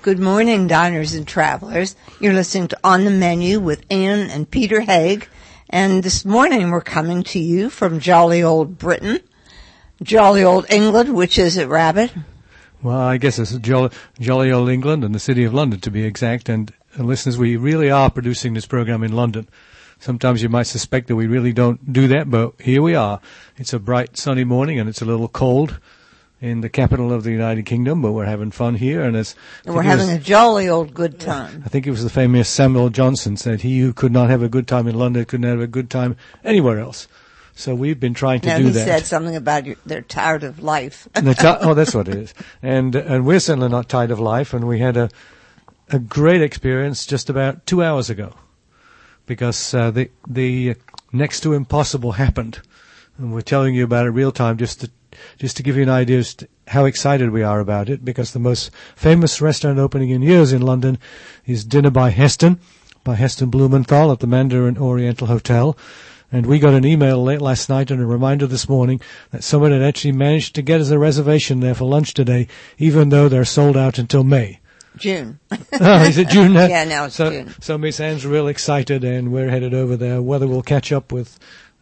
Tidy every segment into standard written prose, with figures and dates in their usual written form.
Good morning, diners and travelers. You're listening to On the Menu with Ann and Peter Haig. And this morning we're coming to you from jolly old Britain, jolly old England, which is it, Rabbit? Well, I guess it's jolly old England and the city of London, to be exact. And listeners, we really are producing this program in London. Sometimes you might suspect that we really don't do that, but here we are. It's a bright, sunny morning, and it's a little cold in the capital of the United Kingdom, but we're having fun here. And we're having a jolly old good time. I think it was the famous Samuel Johnson said, he who could not have a good time in London could not have a good time anywhere else. So we've been trying to do that. He said something about they're tired of life. Oh, that's what it is. And we're certainly not tired of life, and we had a great experience just about 2 hours ago, because the next to impossible happened. And we're telling you about it real time just to give you an idea as to how excited we are about it, because the most famous restaurant opening in years in London is Dinner by Heston Blumenthal at the Mandarin Oriental Hotel. And we got an email late last night and a reminder this morning that someone had actually managed to get us a reservation there for lunch today, even though they're sold out until May. June. Oh, is it June now? Yeah, now it's June. So Miss Anne's real excited, and we're headed over there. Whether we'll catch up with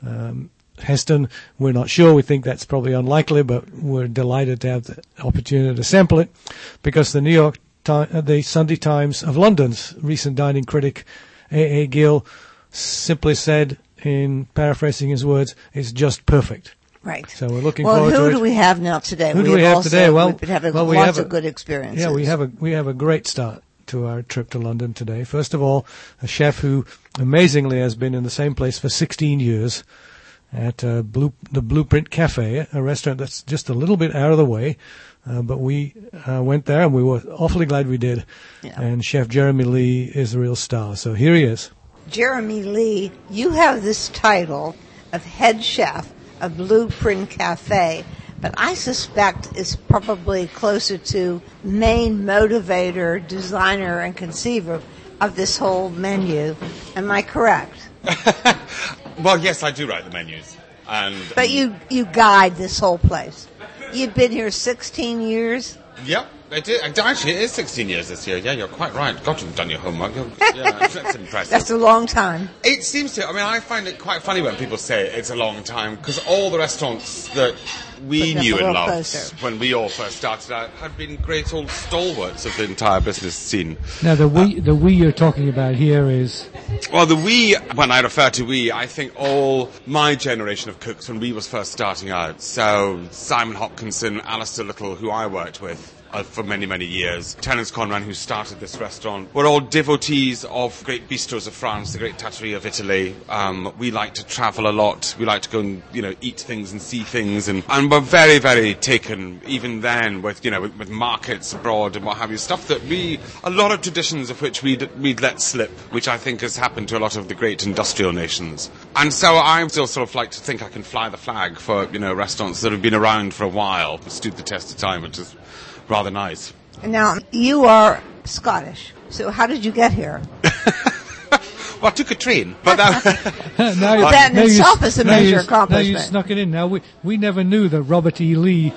Heston, we're not sure. We think that's probably unlikely, but we're delighted to have the opportunity to sample it, because the Sunday Times of London's recent dining critic, A.A. Gill, simply said, in paraphrasing his words, it's just perfect. Right. So we're looking forward to it. Well, who do we have now today? Who do we have today? Well, we've been having lots of good experiences. Yeah, we have a great start to our trip to London today. First of all, a chef who amazingly has been in the same place for 16 years at the Blueprint Cafe, a restaurant that's just a little bit out of the way. But we went there, and we were awfully glad we did. Yeah. And Chef Jeremy Lee is a real star. So here he is. Jeremy Lee, you have this title of head chef of Blueprint Cafe, but I suspect it's probably closer to main motivator, designer, and conceiver of this whole menu. Am I correct? Well, yes, I do write the menus. But you guide this whole place. You've been here 16 years? Yep. Actually, it is 16 years this year. Yeah, you're quite right. God, you've done your homework. Yeah, that's impressive. That's a long time. It seems to. I mean, I find it quite funny when people say it's a long time, because all the restaurants that we knew and loved when we all first started out had been great old stalwarts of the entire business scene. Now, the we you're talking about here is... Well, the we, when I refer to we, I think all my generation of cooks when we was first starting out. So Simon Hopkinson, Alistair Little, who I worked with for many, many years, Terence Conran, who started this restaurant. We're all devotees of great bistros of France, the great trattoria of Italy. We like to travel a lot. We like to go and, eat things and see things. And we're very, very taken, even then, with markets abroad and what have you. Stuff that a lot of traditions of which we'd let slip, which I think has happened to a lot of the great industrial nations. And so I still sort of like to think I can fly the flag for, restaurants that have been around for a while, stood the test of time, which is rather nice. Now, you are Scottish, so how did you get here? Well, I took a train, but that in itself is a major accomplishment. Now you snuck it in. Now, we never knew that Robert E. Lee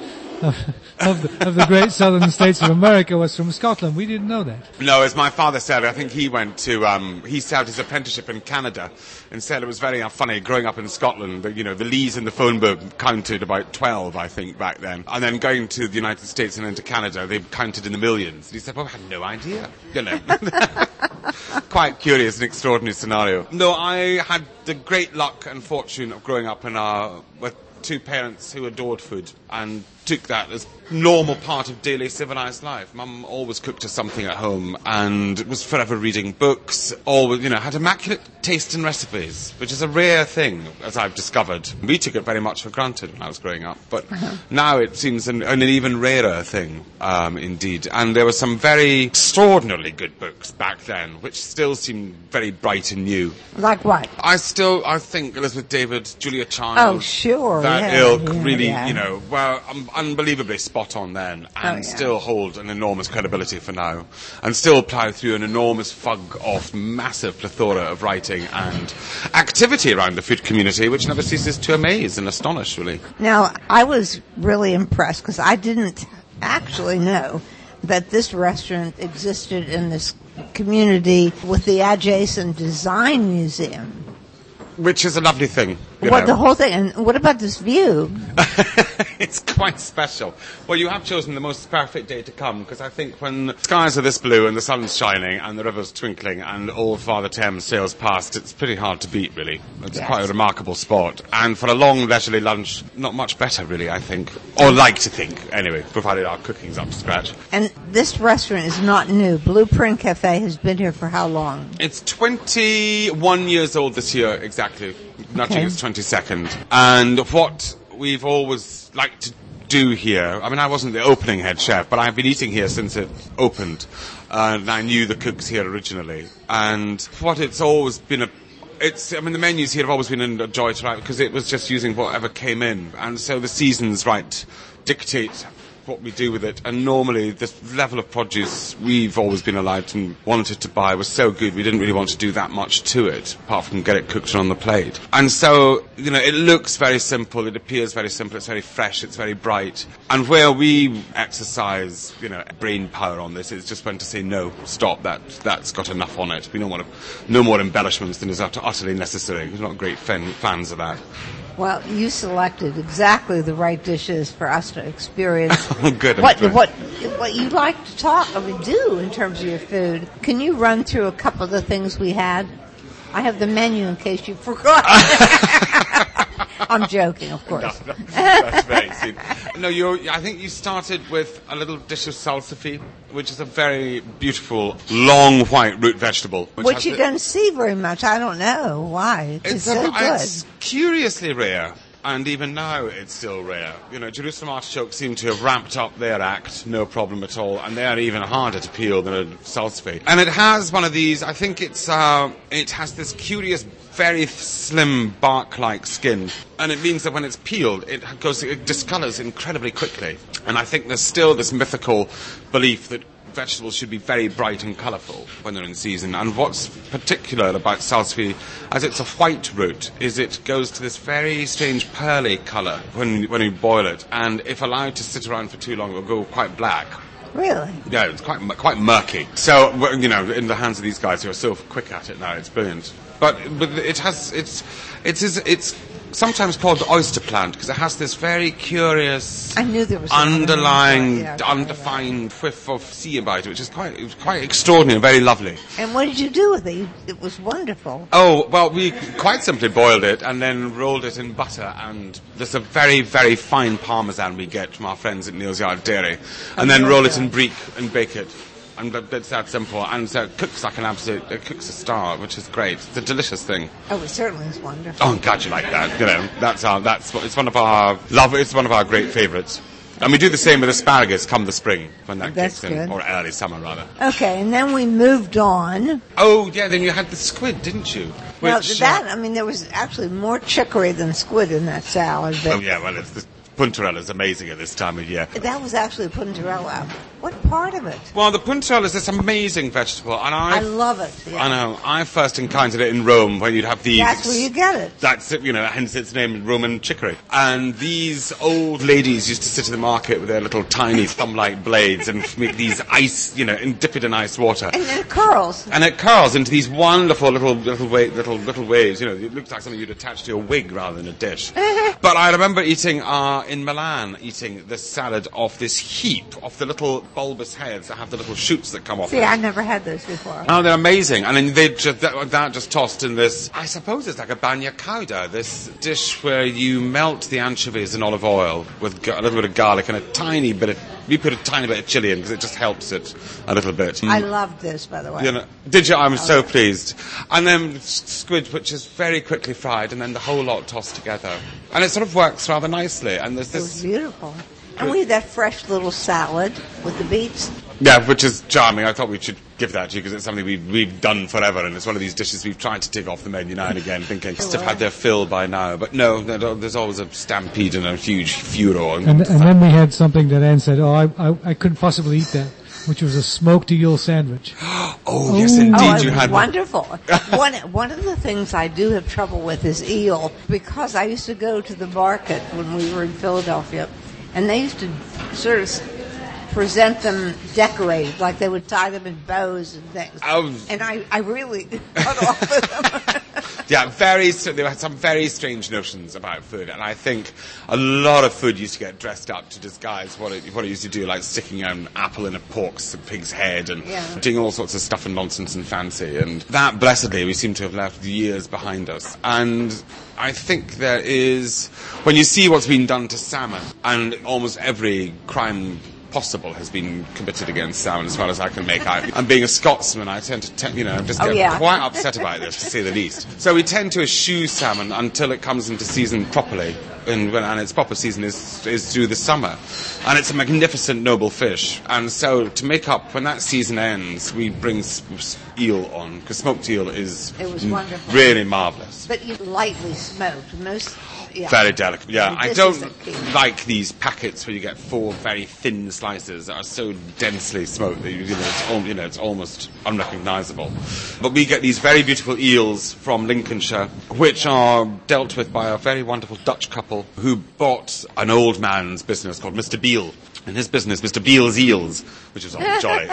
of the great southern states of America was from Scotland. We didn't know that. No, as my father said, I think he went to, he served his apprenticeship in Canada, and said it was very funny growing up in Scotland. The Lees in the phone book counted about 12, I think, back then. And then going to the United States and then to Canada, they counted in the millions. And he said, well, I had no idea. Quite curious and extraordinary scenario. No, I had the great luck and fortune of growing up with two parents who adored food and took that as normal part of daily civilized life. Mum always cooked us something at home and was forever reading books, always, had immaculate taste in recipes, which is a rare thing, as I've discovered. We took it very much for granted when I was growing up, but now it seems an even rarer thing, indeed. And there were some very extraordinarily good books back then, which still seem very bright and new. Like what? I think Elizabeth David, Julia Child. Oh, sure. That ilk really, were unbelievably spot on then, and still hold an enormous credibility for now, and still plough through an enormous fug of massive plethora of writing and activity around the food community, which never ceases to amaze and astonish, really. Now, I was really impressed, because I didn't actually know that this restaurant existed in this community with the adjacent design museum. Which is a lovely thing. The whole thing. And what about this view? It's quite special. Well, you have chosen the most perfect day to come, because I think when the skies are this blue and the sun's shining and the river's twinkling and old Father Thames sails past, it's pretty hard to beat, really. It's quite a remarkable spot. And for a long leisurely lunch, not much better, really, I think. Or like to think, anyway, provided our cooking's up to scratch. And this restaurant is not new. Blueprint Cafe has been here for how long? It's 21 years old this year, exactly. Nudging its 22nd. And what we've always liked to do here, I mean, I wasn't the opening head chef, but I've been eating here since it opened. And I knew the cooks here originally. And what it's always been the menus here have always been a joy to write, because it was just using whatever came in. And so the seasons, dictate what we do with it, and normally the level of produce we've always been allowed and wanted to buy was so good we didn't really want to do that much to it apart from get it cooked on the plate. And so, it looks very simple, it appears very simple, it's very fresh, it's very bright, and where we exercise brain power on this is just when to say no, stop, that's got enough on it. We don't want no more embellishments than is utterly necessary. We're not great fans of that. Well, you selected exactly the right dishes for us to experience. Good. What you like to do in terms of your food. Can you run through a couple of the things we had? I have the menu in case you forgot. I'm joking, of course. No, that's very sweet. No, I think you started with a little dish of salsify, which is a very beautiful, long white root vegetable. Which you don't see very much. I don't know why. It's so good. It's curiously rare. And even now, it's still rare. Jerusalem artichokes seem to have ramped up their act, no problem at all, and they're even harder to peel than a salsify. And it has one of these, I think it has this curious, very slim bark-like skin, and it means that when it's peeled, it discolors incredibly quickly. And I think there's still this mythical belief that vegetables should be very bright and colourful when they're in season. And what's particular about salsify, as it's a white root, is it goes to this very strange pearly colour when you boil it. And if allowed to sit around for too long, it will go quite black. Really? Yeah, it's quite murky. So, in the hands of these guys who are so quick at it now, it's brilliant. But it's sometimes called the oyster plant because it has this very curious underlying, undefined whiff of sea about it, which is quite extraordinary and very lovely. And what did you do with it? It was wonderful. Oh, well, we quite simply boiled it and then rolled it in butter, and there's a very, very fine parmesan we get from our friends at Neal's Yard Dairy, and then roll it in brique and bake it. And it's that simple. And so it cooks like it cooks a star, which is great. It's a delicious thing. Oh, it certainly is wonderful. Oh, I'm glad you like that. It's one of our great favourites. And we do the same with asparagus come the spring, when that kicks in, or early summer rather. Okay, and then we moved on. Oh, yeah, then you had the squid, didn't you? Well, there was actually more chicory than squid in that salad. Oh, yeah, well, the puntarella is amazing at this time of year. That was actually puntarella. What part of it? Well, the puntarella is this amazing vegetable, and I love it. Yeah. I know. I first encountered it in Rome when you'd have these. That's where you get it. That's it. Hence its name, Roman chicory. And these old ladies used to sit in the market with their little tiny thumb-like blades and make these and dip it in ice water. And then it curls. And it curls into these wonderful little waves. It looks like something you'd attach to your wig rather than a dish. But I remember eating in Milan, this salad off this heap of the little bulbous heads that have the little shoots that come off. See, I've never had those before. Oh, they're amazing. And then they just tossed in this, I suppose it's like a bagna cauda, this dish where you melt the anchovies in olive oil with a little bit of garlic and we put a tiny bit of chili in because it just helps it a little bit. I loved this, by the way. Did you? I'm so pleased. And then squid, which is very quickly fried, and then the whole lot tossed together. And it sort of works rather nicely. And there's this. It was beautiful. And we had that fresh little salad with the beets. Yeah, which is charming. I thought we should give that to you because it's something we've done forever, and it's one of these dishes we've tried to take off the menu now and again, thinking must have had their fill by now. But no, there's always a stampede and a huge furor. And then we had something that Anne said, I couldn't possibly eat that, which was a smoked eel sandwich. Oh, yes, indeed, you had wonderful. One of the things I do have trouble with is eel, because I used to go to the market when we were in Philadelphia, and they used to sort of present them decorated, like they would tie them in bows and things. And I really got off with them. Yeah, there were some very strange notions about food, and I think a lot of food used to get dressed up to disguise what it used to do, like sticking an apple in a pig's head and doing all sorts of stuff and nonsense and fancy. And that, blessedly, we seem to have left years behind us. And I think there is, when you see what's been done to salmon, and almost every crime possible has been committed against salmon, as far as I can make out. And being a Scotsman, I tend to, get quite upset about this, to say the least. So we tend to eschew salmon until it comes into season properly, and its proper season is through the summer. And it's a magnificent, noble fish. And so to make up, when that season ends, we bring eel on, because smoked eel is really marvellous. But you lightly smoked. Very delicate. Yeah, I don't like these packets where you get 4 very thin slices that are so densely smoked that it's almost unrecognisable. But we get these very beautiful eels from Lincolnshire, which are dealt with by a very wonderful Dutch couple who bought an old man's business called Mr. Beale. In his business, Mr. Beale's Eels, which is on jolly.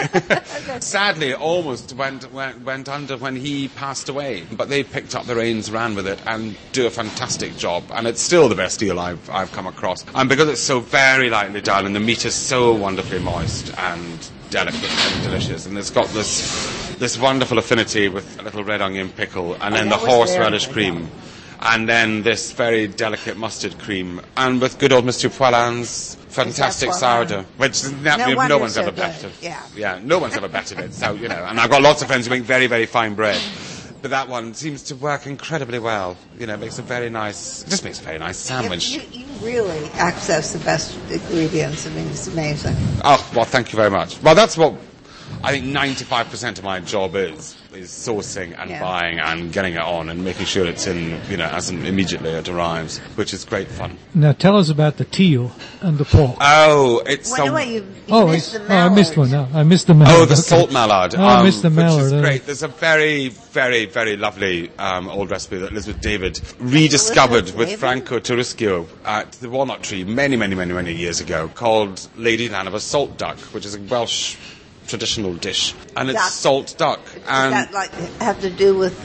Sadly, it almost went under when he passed away. But they picked up the reins, ran with it, and do a fantastic job. And it's still the best eel I've come across. And because it's so very lightly done, and the meat is so wonderfully moist and delicate and delicious, and it's got this wonderful affinity with a little red onion pickle, and then the horseradish cream. And then this very delicate mustard cream, and with good old Mr. Poilin's fantastic sourdough, which no one's ever bettered. Yeah, no one's ever bettered it. So, and I've got lots of friends who make very, very fine bread. But that one seems to work incredibly well. Makes a very nice sandwich. You really access the best ingredients. I mean, it's amazing. Oh, well, thank you very much. Well, that's what I think 95% of my job is sourcing and buying and getting it on and making sure it's in, as immediately it arrives, which is great fun. Now tell us about the teal and the pork. Oh, it's you missed the mallard. I missed one now. I missed the mallard. Oh, the salt mallard. I missed the mallard. Which is great. There's a very, very, very lovely old recipe that Elizabeth David rediscovered with Franco Turischio at the Walnut Tree many, many, many, many years ago, called Lady Hanover salt duck, which is a Welsh traditional dish, and it's salt duck. And does that have to do with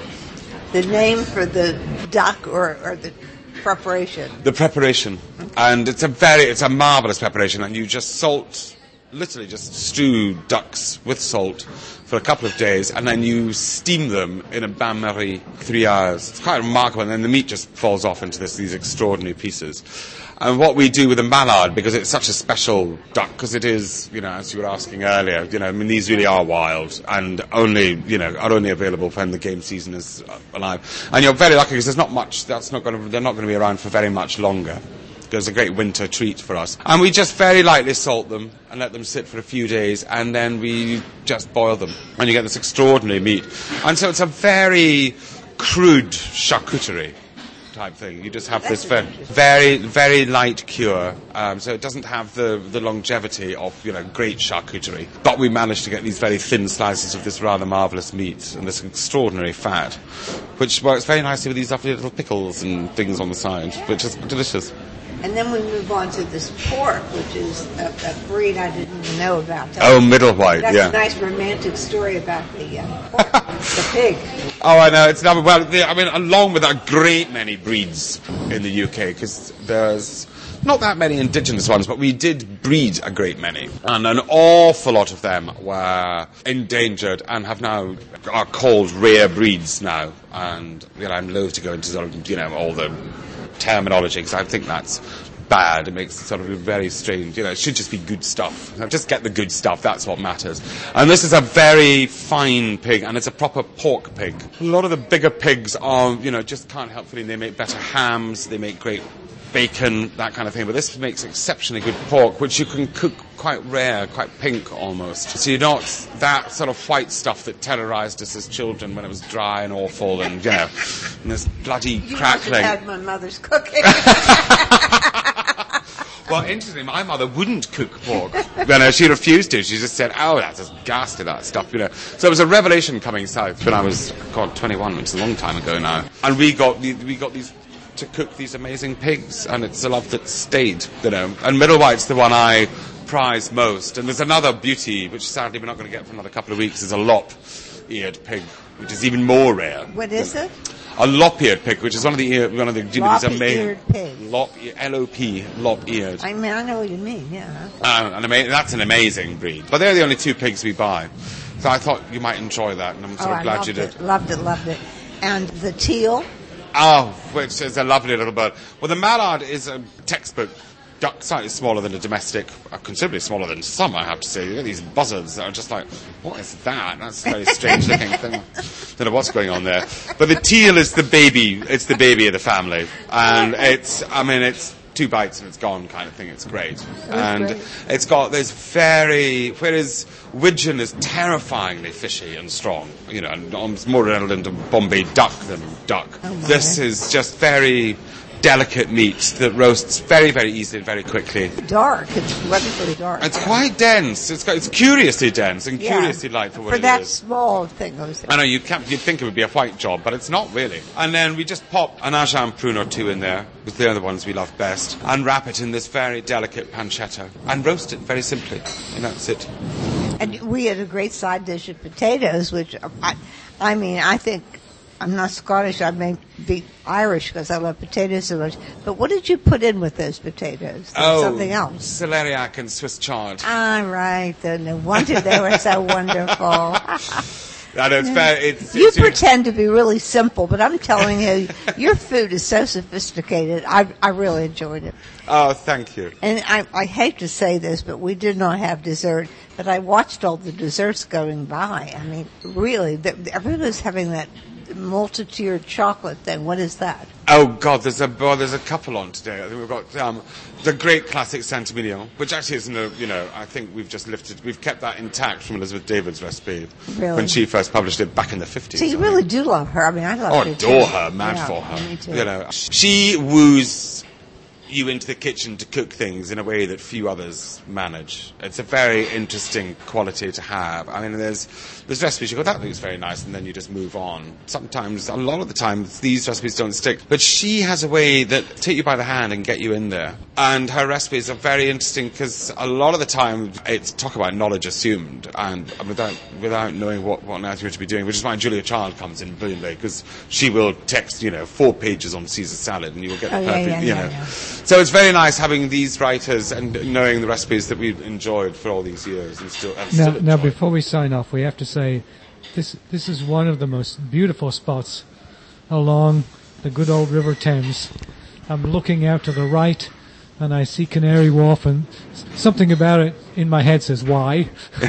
the name for the duck or the preparation? The preparation, and it's a marvelous preparation, and you just literally just stew ducks with salt for a couple of days, and then you steam them in a bain-marie 3 hours. It's quite remarkable, and then the meat just falls off into these extraordinary pieces. And what we do with the mallard, because it's such a special duck, because it is, as you were asking earlier, these really are wild and only available when the game season is alive. And you're very lucky because there's not much, they're not going to be around for very much longer. It's a great winter treat for us. And we just very lightly salt them and let them sit for a few days, and then we just boil them. And you get this extraordinary meat. And so it's a very crude charcuterie type thing. You just have this very, very light cure, so it doesn't have the longevity of great charcuterie. But we managed to get these very thin slices of this rather marvellous meat and this extraordinary fat, which works very nicely with these lovely little pickles and things on the side, which is delicious. And then we move on to this pork, which is a breed I didn't even know about. Middle white, That's a nice romantic story about the pork, the pig. Oh, I know. It's lovely. Well, along with a great many breeds in the UK, because there's not that many indigenous ones, but we did breed a great many. And an awful lot of them were endangered and are called rare breeds now. And, I'm loath to go into sort of, all the terminology, because I think that's bad. It makes it sort of very strange. It should just be good stuff. Just get the good stuff. That's what matters. And this is a very fine pig, and it's a proper pork pig. A lot of the bigger pigs are, just can't help feeling they make better hams, they make great bacon, that kind of thing. But this makes exceptionally good pork, which you can cook quite rare, quite pink almost. So you're not that sort of white stuff that terrorised us as children when it was dry and awful and, and this bloody crackling. You had my mother's cooking. Well, interestingly, my mother wouldn't cook pork. She refused to. She just said, that's just ghastly, that stuff, So it was a revelation coming south when I was, 21, which is a long time ago now. And we got these to cook these amazing pigs, and it's a love that stayed, And Middle White's the one I prize most. And there's another beauty, which sadly we're not going to get for another couple of weeks, is a lop-eared pig, which is even more rare. What is it? A lop-eared pig, which is one of the Lop-eared pig. L-O-P, lop-eared. I mean, I know what you mean, yeah. That's an amazing breed. But they're the only 2 pigs we buy. So I thought you might enjoy that, and I'm sort of glad you did. Loved it. And the teal? Oh, which is a lovely little bird. Well, the mallard is a textbook duck, slightly smaller than a domestic, considerably smaller than some, I have to say. You know, these buzzards that are just like, what is that? That's a very strange looking thing. Don't know what's going on there. But the teal is the baby. It's the baby of the family. And it's 2 bites and it's gone kind of thing. It's great. It's got this whereas widgeon is terrifyingly fishy and strong, you know, and almost more relevant to Bombay duck than duck. This is just very delicate meat that roasts very, very easily and very quickly. Dark. It's wonderfully dark. It's quite dense. It's curiously dense and curiously light for what it is. For that small thing. I know, you'd think it would be a white job, but it's not really. And then we just pop an Ajam prune or 2 in there, because they're the ones we love best, and wrap it in this very delicate pancetta, and roast it very simply. And that's it. And we had a great side dish of potatoes, which, I think, I'm not Scottish, I may be Irish because I love potatoes so much. But what did you put in with those potatoes? Something else. Celeriac and Swiss chard. Right. No wonder they were so wonderful. I know, you pretend to be really simple, but I'm telling you, your food is so sophisticated. I really enjoyed it. Oh, thank you. And I hate to say this, but we did not have dessert. But I watched all the desserts going by. I mean, really, everybody's having that multi-tiered chocolate thing. What is that? Oh God, there's a couple on today. I think we've got the great classic Saint-Emilion, which actually isn't I think we've kept that intact from Elizabeth David's recipe when she first published it back in the 50s. So you really do love her. I mean, I love her. Adore her, mad for her. Me too. You know, she woos you into the kitchen to cook things in a way that few others manage. It's a very interesting quality to have. I mean, there's recipes you go, that looks very nice, and then you just move on. Sometimes, a lot of the time, these recipes don't stick. But she has a way that take you by the hand and get you in there. And her recipes are very interesting because a lot of the time it's talk about knowledge assumed and without knowing what on earth you're to be doing, which is why Julia Child comes in brilliantly, because she will text 4 pages on Caesar salad and you will get the perfect, So it's very nice having these writers and knowing the recipes that we've enjoyed for all these years and still Now, before we sign off, we have to say this is one of the most beautiful spots along the good old River Thames. I'm looking out to the right and I see Canary Wharf, and something about it in my head says why.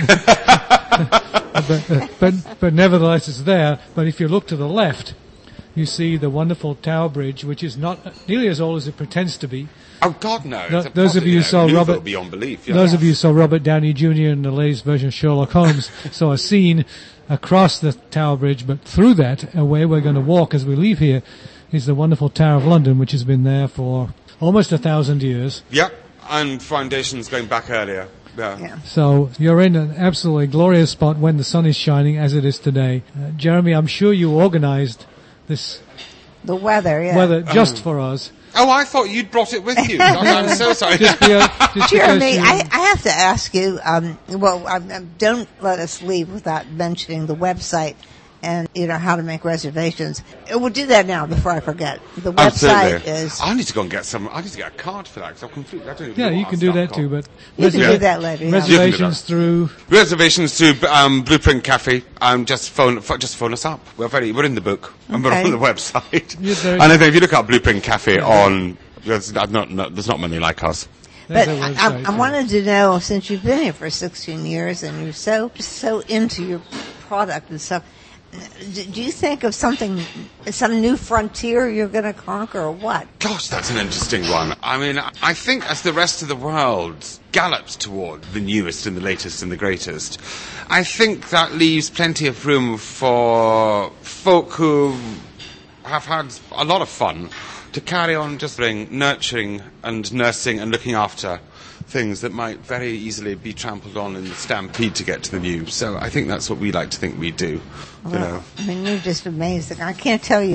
but nevertheless it's there. But if you look to the left, you see the wonderful Tower Bridge, which is not nearly as old as it pretends to be. Oh God, no! Those of you who saw Robert, beyond belief. Those of you who saw Robert Downey Jr. in the latest version of Sherlock Holmes saw a scene across the Tower Bridge, but through that, where we're going to walk as we leave here, is the wonderful Tower of London, which has been there for almost 1,000 years. Yep, and foundations going back earlier. Yeah. So you're in an absolutely glorious spot when the sun is shining, as it is today. Jeremy, I'm sure you organised this. The weather, just for us. Oh, I thought you'd brought it with you. I'm so sorry. Jeremy, I have to ask you, don't let us leave without mentioning the website and, how to make reservations. We'll do that now before I forget. The website is... I need to go and get I need to get a card for that because I'm completely... you can do that too, but... You can do that later. Reservations through... Reservations through Blueprint Cafe. Just phone us up. We're in the book. And we're on the website. And I think if you look up Blueprint Cafe on... There's not many like us. But I wanted to know, since you've been here for 16 years and you're so into your product and stuff, do you think of some new frontier you're going to conquer, or what? Gosh, that's an interesting one. I mean, I think as the rest of the world gallops toward the newest and the latest and the greatest, I think that leaves plenty of room for folk who have had a lot of fun to carry on just nurturing and nursing and looking after things that might very easily be trampled on in the stampede to get to the new. So I think that's what we like to think we do. Well, I mean, you're just amazing. I can't tell you.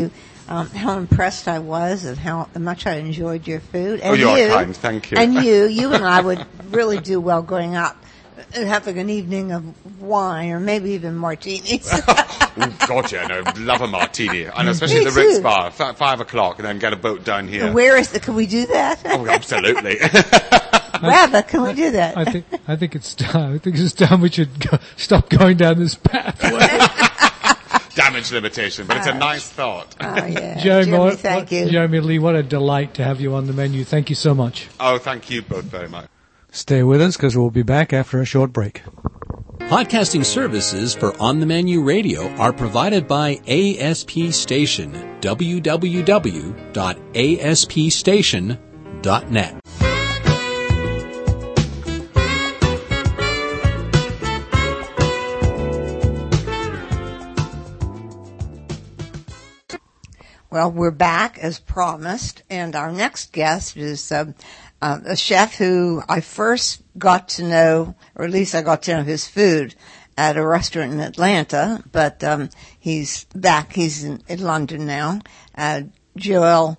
how impressed I was and how much I enjoyed your food. And you're kind. Thank you. And you and I would really do well going out and having an evening of wine or maybe even martinis. Oh, God, yeah, no, love a martini. And especially Me the Ritz too. bar, 5 o'clock, and then get a boat down here. Where is can we do that? Oh, absolutely. Rather, can we do that? I think it's time. I think it's time we should stop going down this pathway. Damage limitation, but it's a nice thought. Oh, yeah. Jeremy, thank you. Jeremy Lee, what a delight to have you on the menu. Thank you so much. Oh, thank you both very much. Stay with us because we'll be back after a short break. Podcasting services for On the Menu Radio are provided by ASP Station, www.aspstation.net. Well, we're back as promised, and our next guest is a chef who I first got to know, or at least I got to know his food at a restaurant in Atlanta, but he's back. He's in London now. Joel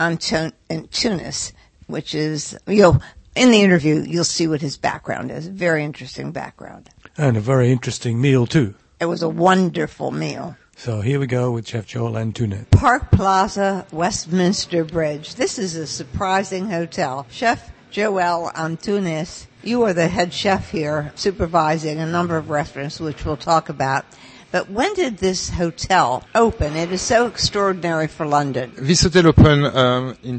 Antunes, which is, in the interview, you'll see what his background is. Very interesting background. And a very interesting meal, too. It was a wonderful meal. So here we go with Chef Joel Antunes. Park Plaza, Westminster Bridge. This is a surprising hotel. Chef Joel Antunes, you are the head chef here, supervising a number of restaurants, which we'll talk about. But when did this hotel open? It is so extraordinary for London. This hotel opened in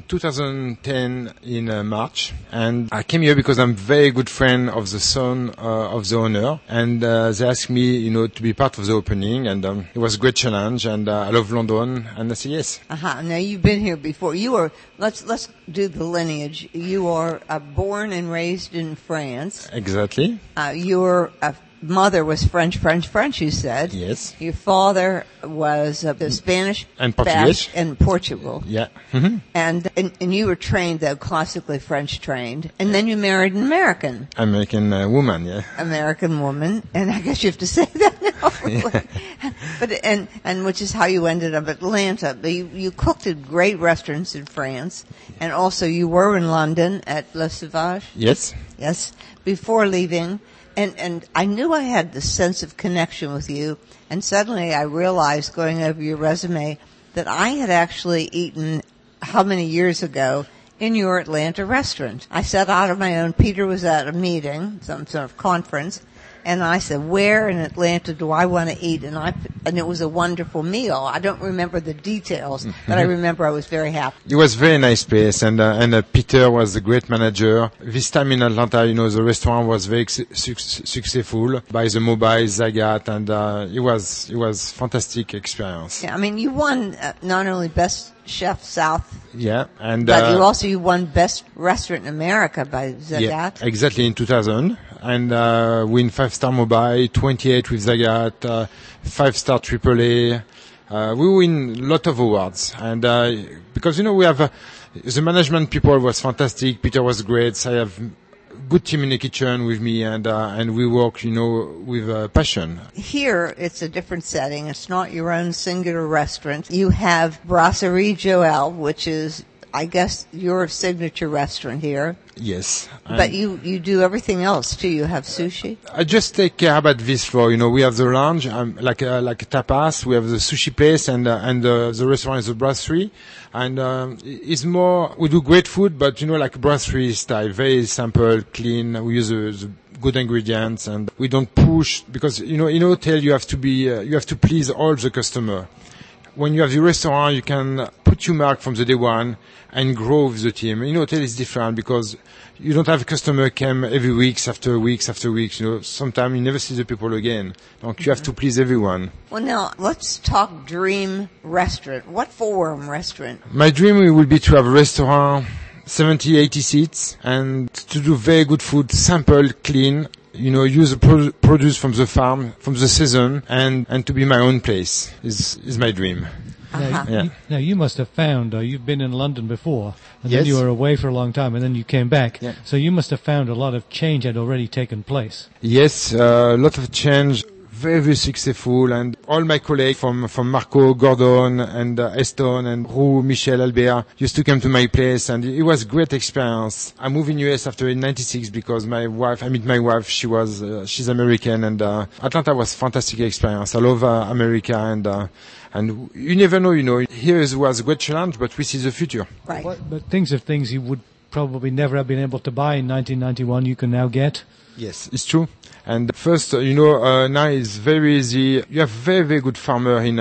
2010 in March, and I came here because I'm a very good friend of the son of the owner, and they asked me, to be part of the opening, and it was a great challenge, and I love London, and I said yes. Now you've been here before. You are. Let's do the lineage. You are born and raised in France. Exactly. Your mother was French, you said. Yes. Your father was the Spanish and Portuguese. And Portugal. Yeah. Mm-hmm. And you were trained, though, classically French trained. And then you married an American. American woman, yeah. American woman. And I guess you have to say that now. Yeah. But, and which is how you ended up at Atlanta. But you cooked at great restaurants in France. And also you were in London at Le Sauvage. Yes. Yes. Before leaving. And I knew I had this sense of connection with you, and suddenly I realized, going over your resume, that I had actually eaten, how many years ago, in your Atlanta restaurant. I sat out on my own. Peter was at a meeting, some sort of conference, and I said, where in Atlanta do I want to eat? And it was a wonderful meal. I don't remember the details, but I remember I was very happy. It was a very nice place, and Peter was a great manager. This time in Atlanta, the restaurant was very successful by the mobile Zagat, and it was fantastic experience. Yeah, I mean, you won not only Best Chef South, yeah, and but you won Best Restaurant in America by Zagat. Yeah, exactly in 2000. And win 5-star mobile, 28 with Zagat, 5-star AAA. We win a lot of awards, and because we have the management people was fantastic. Peter was great. So I have good team in the kitchen with me, and we work with passion. Here it's a different setting. It's not your own singular restaurant. You have Brasserie Joel, which is, I guess, your signature restaurant here. Yes. But you do everything else too. You have sushi. I just take care about this floor. We have the lounge, like a tapas. We have the sushi place, and the restaurant is a brasserie. And it's more, we do great food, but like brasserie style, very simple, clean. We use the good ingredients, and we don't push, because in a hotel you have to please all the customer. When you have the restaurant, you can put your mark from the day one and grow with the team. Hotel is different because you don't have a customer come every weeks after weeks after weeks. Sometimes you never see the people again. Donc you have to please everyone. Well, now let's talk dream restaurant. What forum restaurant? My dream will be to have a restaurant, 70, 80 seats, and to do very good food, simple, clean. Use the produce from the farm, from the season, and to be my own place is my dream. Uh-huh. Now you must have found, you've been in London before, and yes. Then you were away for a long time, and then you came back. Yeah. So you must have found a lot of change had already taken place. Yes, a lot of change. very, very successful. And all my colleagues from Marco, Gordon, and Eston, and Roux, Michel, Albert used to come to my place, and it was a great experience. I moved in US after in 96 because I met my wife, she's American, and Atlanta was a fantastic experience. I love America, and you never know, here was a great challenge, but we see the future. Right. But things you would probably never have been able to buy in 1991, you can now get. Yes, it's true. And first, now it's very easy. You have very, very good farmer in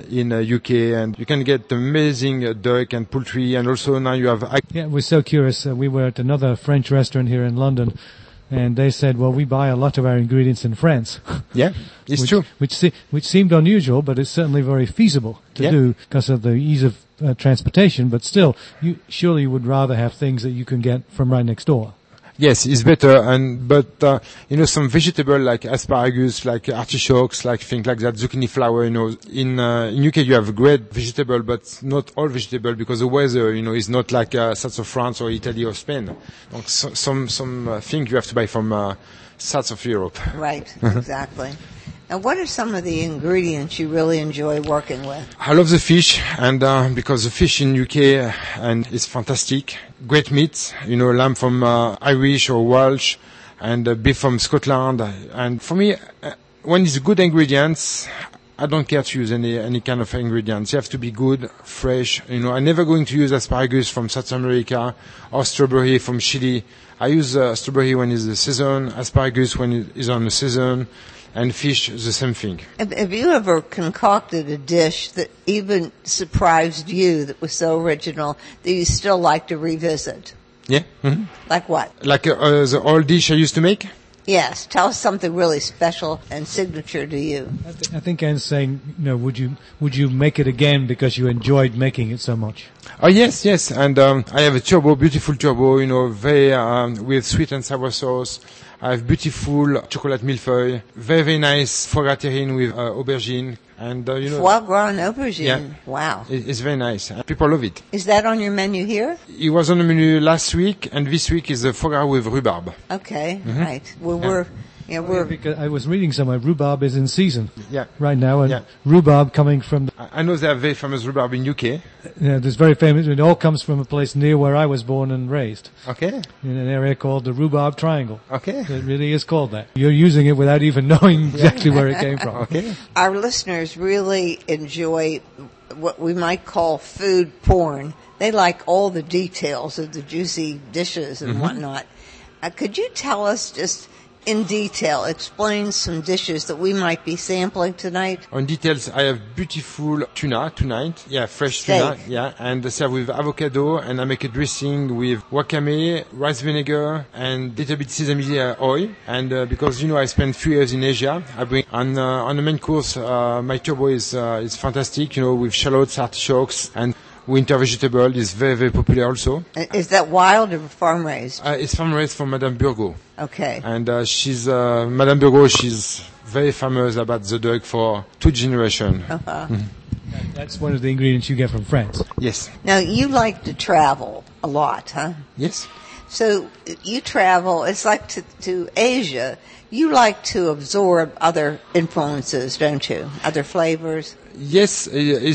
UK, and you can get amazing duck and poultry, and also now you have. Yeah, we're so curious. We were at another French restaurant here in London, and they said, "Well, we buy a lot of our ingredients in France." Yeah, it's true. Which seemed unusual, but it's certainly very feasible to do because of the ease of transportation. But still, you would rather have things that you can get from right next door. Yes, it's better, but some vegetable like asparagus, like artichokes, like things like that, zucchini flower. In UK you have great vegetable, but not all vegetable because the weather, is not like south of France or Italy or Spain. Donc some things you have to buy from south of Europe. Right, exactly. Now, what are some of the ingredients you really enjoy working with? I love the fish, and because the fish in UK and is fantastic. Great meat, lamb from Irish or Welsh, and beef from Scotland. And for me, when it's good ingredients, I don't care to use any kind of ingredients. You have to be good, fresh. I'm never going to use asparagus from South America or strawberry from Chile. I use strawberry when it's the season, asparagus when it is on the season. And fish, the same thing. Have you ever concocted a dish that even surprised you that was so original that you still like to revisit? Yeah. Mm-hmm. Like what? Like the old dish I used to make? Yes. Tell us something really special and signature to you. I think Anne's saying, would you make it again because you enjoyed making it so much? Oh, yes. And I have a beautiful turbo, very with sweet and sour sauce. I have beautiful chocolate millefeuille, very, very nice foie gras terrine with aubergine. And, foie gras and aubergine. Yeah. Wow. It's very nice. People love it. Is that on your menu here? It was on the menu last week, and this week is the foie gras with rhubarb. Okay, right. Well, because I was reading somewhere rhubarb is in season right now, and rhubarb coming from. I know they have very famous rhubarb in UK. Yeah, there's very famous. It all comes from a place near where I was born and raised. Okay. In an area called the Rhubarb Triangle. Okay. It really is called that. You're using it without even knowing exactly where it came from. Okay. Our listeners really enjoy what we might call food porn. They like all the details of the juicy dishes and whatnot. Could you tell us just in detail, explain some dishes that we might be sampling tonight? On details, I have beautiful tuna tonight. Yeah, fresh steak. Tuna. Yeah, and serve with avocado, and I make a dressing with wakame, rice vinegar, and little bit sesame oil. And because I spent 3 years in Asia, I bring on the main course. My turbo is fantastic. With shallots, artichokes, and winter vegetable is very, very popular also. Is that wild or farm raised? It's farm raised from Madame Burgot. Okay. And she's Madame Burgot. She's very famous about the duck for 2 generations. Uh-huh. That's one of the ingredients you get from France. Yes. Now, you like to travel a lot, huh? Yes. So you travel, it's like to Asia. You like to absorb other influences, don't you? Other flavors? Yes,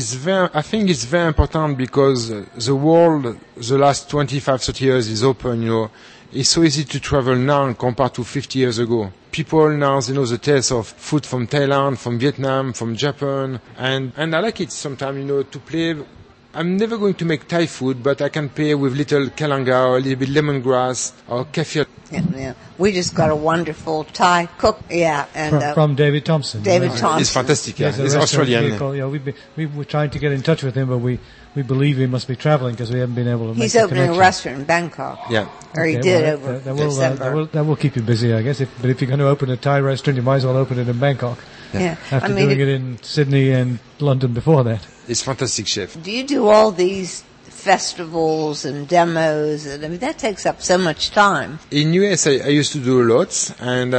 I think it's very important because the world, the last 25, 30 years is open, It's so easy to travel now compared to 50 years ago. People now, they know the taste of food from Thailand, from Vietnam, from Japan. And I like it sometimes, to play. I'm never going to make Thai food, but I can play with little kalanga or a little bit lemongrass or kefir. Yeah. We just got a wonderful Thai cook. Yeah. And from David Thompson. David Thompson. It's fantastic. Yeah. He's It's Australian. We were trying to get in touch with him, but we believe he must be traveling because we haven't been able to make He's the opening a connection. restaurant in Bangkok. Yeah. Or he did over December. That will keep you busy, I guess. But if you're going to open a Thai restaurant, you might as well open it in Bangkok. Yeah. After doing it in Sydney and London before that. It's fantastic, chef. Do you do all these festivals and demos? And that takes up so much time. In US, I used to do lots, and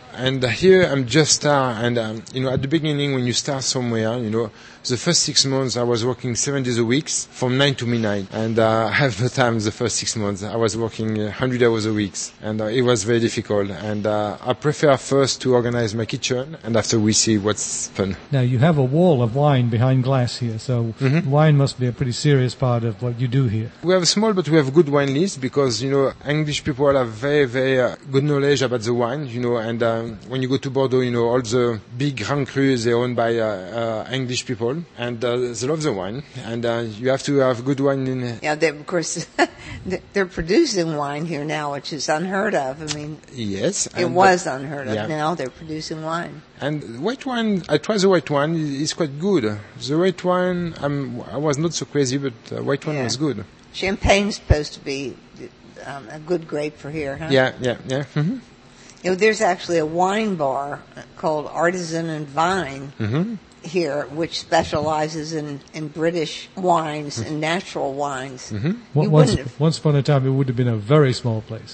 And here I'm just and at the beginning when you start somewhere, the first 6 months I was working 7 days a week from 9 to midnight, and half the time the first 6 months I was working 100 hours a week, and it was very difficult. And I prefer first to organize my kitchen, and after we see what's fun. Now, you have a wall of wine behind glass here, so wine must be a pretty serious part of what you do here. We have small, but we have good wine list because, English people have very, very good knowledge about the wine, and when you go to Bordeaux, all the big Grand Crus, they're owned by English people, and they love the wine, and you have to have good wine in... Yeah, of course, they're producing wine here now, which is unheard of. I mean, yes, it was unheard of. Yeah. Now they're producing wine. And white wine, I tried the white wine, it's quite good. The red wine, I was not so crazy, but white wine was good. Champagne's supposed to be a good grape for here, huh? Yeah. Mm-hmm. There's actually a wine bar called Artisan and Vine here, which specializes in British wines and natural wines. Once upon a time, it would have been a very small place.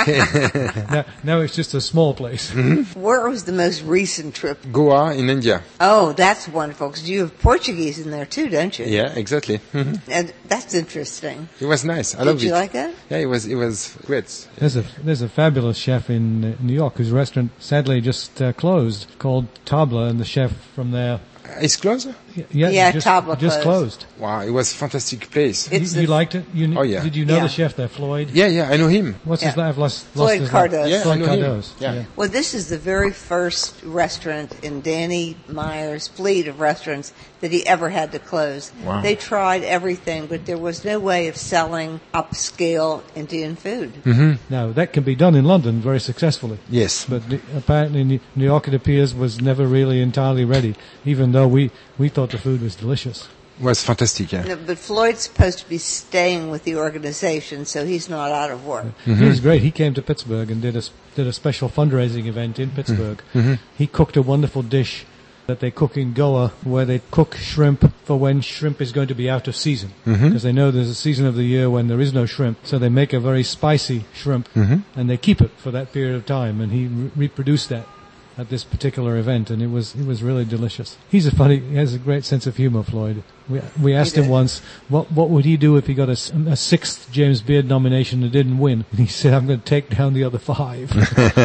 now it's just a small place. Where was the most recent trip? Goa in India. Oh, that's wonderful, because you have Portuguese in there too, don't you? Yeah, exactly. And that's interesting. It was nice. I loved it. Did you like it? Yeah, it was great. There's a fabulous chef in New York whose restaurant sadly just closed, called Tabla, and the chef from there... It's closed? Yeah, just Tabla closed. Wow, it was a fantastic place. You liked it? Oh, yeah. Did you know the chef there, Floyd? Yeah, I know him. What's his name? I've lost Floyd his Cardoz. name. Yeah, Floyd I know Cardoz. him. Yeah. Well, this is the very first restaurant in Danny Meyer's fleet of restaurants that he ever had to close. Wow. They tried everything, but there was no way of selling upscale Indian food. Now, that can be done in London very successfully. Yes. But apparently New York, it appears, was never really entirely ready, even though we thought the food was delicious. It was fantastic, yeah. No, but Floyd's supposed to be staying with the organization, so he's not out of work. He was great. He came to Pittsburgh and did a special fundraising event in Pittsburgh. He cooked a wonderful dish that they cook in Goa, where they cook shrimp for when shrimp is going to be out of season. Because they know there's a season of the year when there is no shrimp. So they make a very spicy shrimp, and they keep it for that period of time. And he reproduced that at this particular event, and it was really delicious. He has a great sense of humor, Floyd. We asked him once, what would he do if he got a sixth James Beard nomination and didn't win? And he said, I'm going to take down the other 5.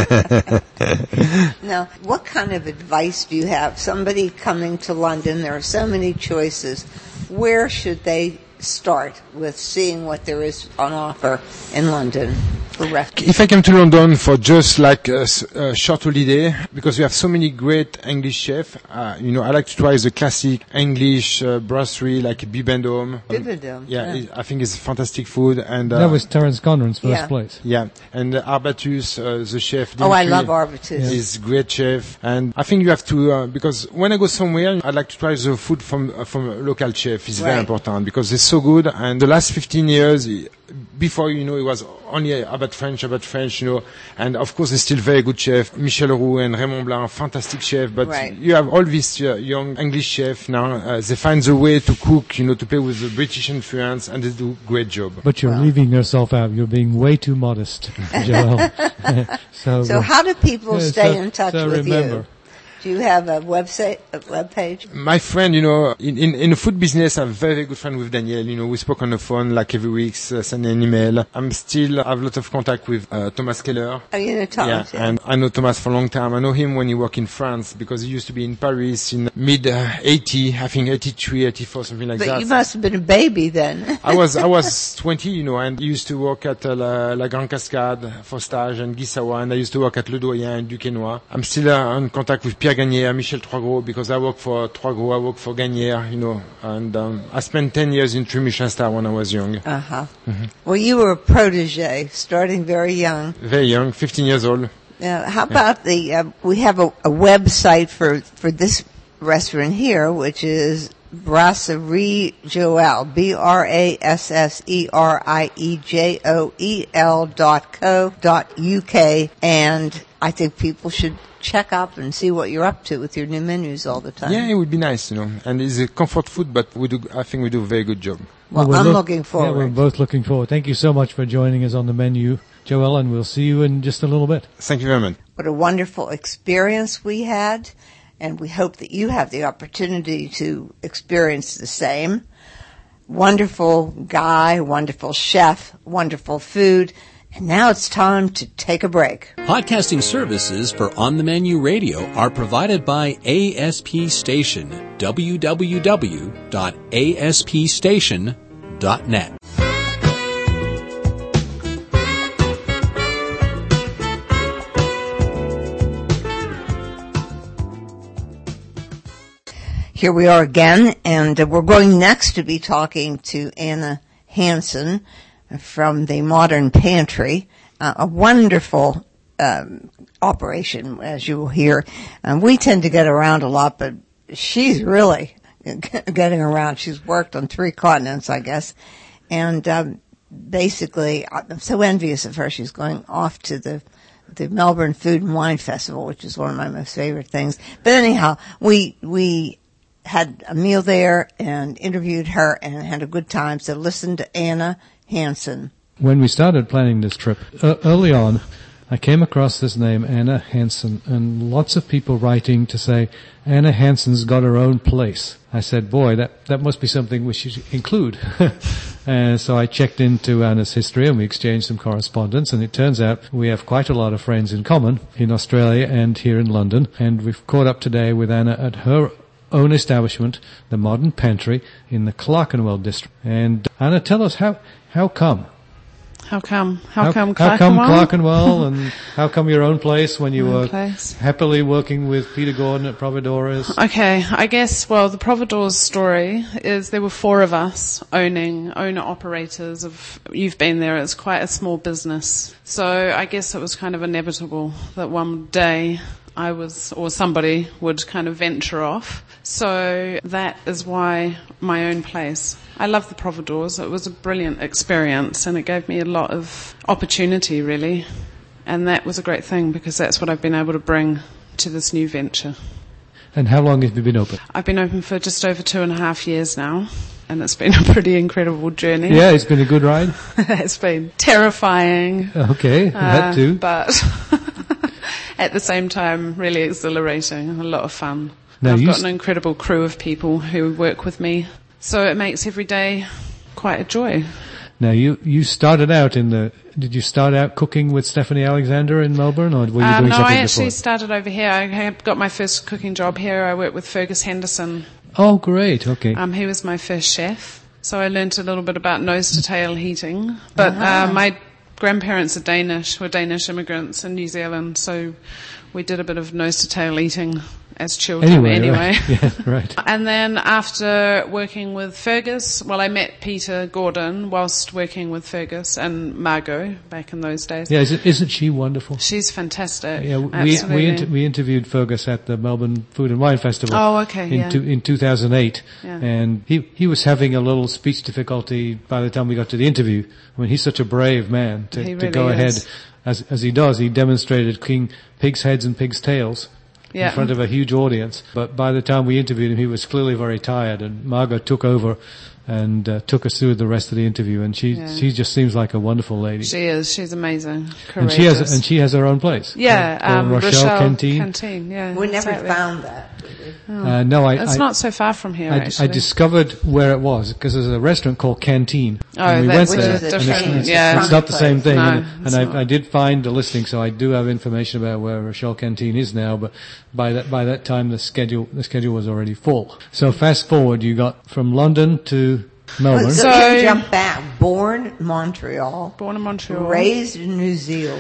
Now, what kind of advice do you have? Somebody coming to London, there are so many choices. Where should they start with seeing what there is on offer in London for restaurants? If I came to London for just like a short holiday, because we have so many great English chefs, I like to try the classic English brasserie like Bibendum. Bibendum. Yeah. I think it's fantastic food. And that was Terence Conran's first place. Yeah, and Arbatus, the chef. Dimitri, I love Arbatus. He's a great chef, and I think you have to because when I go somewhere, I like to try the food from a local chef. It's very important because it's so good. And the last 15 years, before it was only about French, and of course there's still very good chef, Michel Roux and Raymond Blanc, fantastic chef. But you have all these young English chefs now. They find the way to cook, to play with the British influence, and they do a great job. But you're leaving yourself out. You're being way too modest, Joel. So how do people stay in touch with remember, you? Do you have a website, a web page? My friend, in the food business, I'm very good friend with Daniel. We spoke on the phone like every week, send an email. I have a lot of contact with Thomas Keller. Oh, you know Thomas, yeah. And I know Thomas for a long time. I know him when he worked in France because he used to be in Paris in mid-80, I think 83, 84, something like that. But you must have been a baby then. I was 20, and he used to work at La Grande Cascade for stage and Guissawa, and I used to work at Le Doyen and Duquesnoy. I'm still in contact with Pierre Gagnère, Michel Troisgros, because I work for Troisgros, I work for Gagnère, and I spent 10 years in 3 Michelin star when I was young. Well, you were a protege, starting very young. Very young, 15 years old. How about we have a website for this restaurant here, which is Brasserie Joel, BRASSERIEJOEL.co.uk, and I think people should check up and see what you're up to with your new menus all the time. Yeah, it would be nice, and it's a comfort food, but I think we do a very good job. Well, I'm looking forward. Yeah, we're both looking forward. Thank you so much for joining us on the menu, Joel, and we'll see you in just a little bit. Thank you very much. What a wonderful experience we had, and we hope that you have the opportunity to experience the same. Wonderful guy, wonderful chef, wonderful food. And now it's time to take a break. Podcasting services for On the Menu Radio are provided by ASP Station, www.aspstation.net. Here we are again, and we're going next to be talking to Anna Hansen from the Modern Pantry, a wonderful operation, as you will hear. We tend to get around a lot, but she's really getting around. She's worked on 3 continents, I guess, and basically, I'm so envious of her. She's going off to the Melbourne Food and Wine Festival, which is one of my most favorite things. But anyhow, we had a meal there and interviewed her and had a good time. So listen to Anna Hansen. When we started planning this trip, early on, I came across this name, Anna Hansen, and lots of people writing to say, Anna Hansen's got her own place. I said, boy, that must be something we should include. And so I checked into Anna's history and we exchanged some correspondence, and it turns out we have quite a lot of friends in common in Australia and here in London, and we've caught up today with Anna at her own establishment, the Modern Pantry, in the Clerkenwell district. And Anna, tell us how come? How come How come Clerkenwell, and how come your own place when you were happily working with Peter Gordon at Providores? Okay, I guess, well, the Providores story is there were 4 of us owner-operators of, you've been there, it's quite a small business. So I guess it was kind of inevitable that one day somebody would kind of venture off. So that is why my own place. I love the Providores. It was a brilliant experience and it gave me a lot of opportunity, really. And that was a great thing because that's what I've been able to bring to this new venture. And how long have you been open? I've been open for just over 2.5 years now. And it's been a pretty incredible journey. Yeah, it's been a good ride. It's been terrifying. Okay, that too. But at the same time, really exhilarating and a lot of fun. Now I've got an incredible crew of people who work with me. So it makes every day quite a joy. Now you started out did you start out cooking with Stephanie Alexander in Melbourne, or were you doing something before? No, I actually started over here. I got my first cooking job here. I worked with Fergus Henderson. Oh, great, okay. He was my first chef. So I learnt a little bit about nose to tail heating. But my grandparents were Danish immigrants in New Zealand, so we did a bit of nose to tail eating as children anyway. Right. Yeah, right. And then after working with Fergus, I met Peter Gordon whilst working with Fergus and Margot back in those days. Yeah, isn't she wonderful? She's fantastic. Yeah, we interviewed Fergus at the Melbourne Food and Wine Festival. Oh, okay, in 2008, yeah. And he was having a little speech difficulty by the time we got to the interview. I mean, he's such a brave man to go ahead as he does. He demonstrated cooking pigs' heads and pigs' tails. In front of a huge audience. But by the time we interviewed him, he was clearly very tired, and Margot took over and took us through the rest of the interview, and she just seems like a wonderful lady. She is. She's amazing. Courageous. And she has her own place. Yeah, Rochelle Canteen. Canteen. Yeah, we never found that. No, it's not so far from here. Actually, I discovered where it was because there's a restaurant called Canteen. Oh, we that's went there, different. It's not the same thing. No, and I did find the listing, so I do have information about where Rochelle Canteen is now. But by that time, the schedule was already full. So fast forward, you got from London to Melbourne. So you jump back. Born in Montreal. Raised in New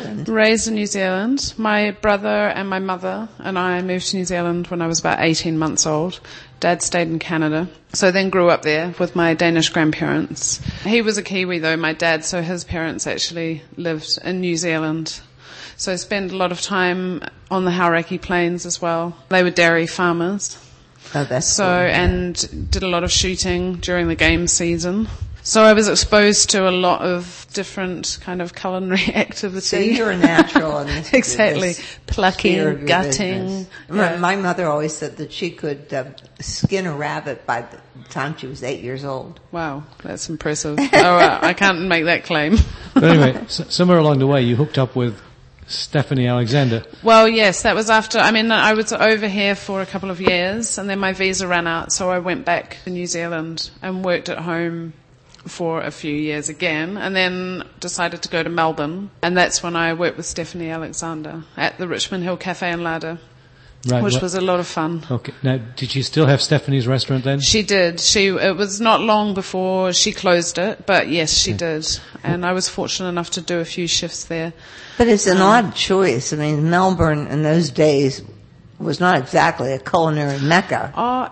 Zealand. My brother and my mother and I moved to New Zealand when I was about 18 months old. Dad stayed in Canada. So then grew up there with my Danish grandparents. He was a Kiwi though, my dad, so his parents actually lived in New Zealand. So I spent a lot of time on the Hauraki Plains as well. They were dairy farmers. Oh, that's so cool. And did a lot of shooting during the game season. So I was exposed to a lot of different kind of culinary activity. So you're a natural in this. Exactly. This plucking, gutting. Yeah. My mother always said that she could skin a rabbit by the time she was 8 years old. Wow, that's impressive. I can't make that claim. But anyway, somewhere along the way, you hooked up with Stephanie Alexander. Well, yes, that was after, I was over here for a couple of years and then my visa ran out, so I went back to New Zealand and worked at home for a few years again, and then decided to go to Melbourne, and that's when I worked with Stephanie Alexander at the Richmond Hill Cafe and Larder. Right, which was a lot of fun. Okay. Now, did she still have Stephanie's restaurant then? She did. It was not long before she closed it, but yes, she did. And I was fortunate enough to do a few shifts there. But it's an odd choice. I mean, Melbourne in those days was not exactly a culinary mecca.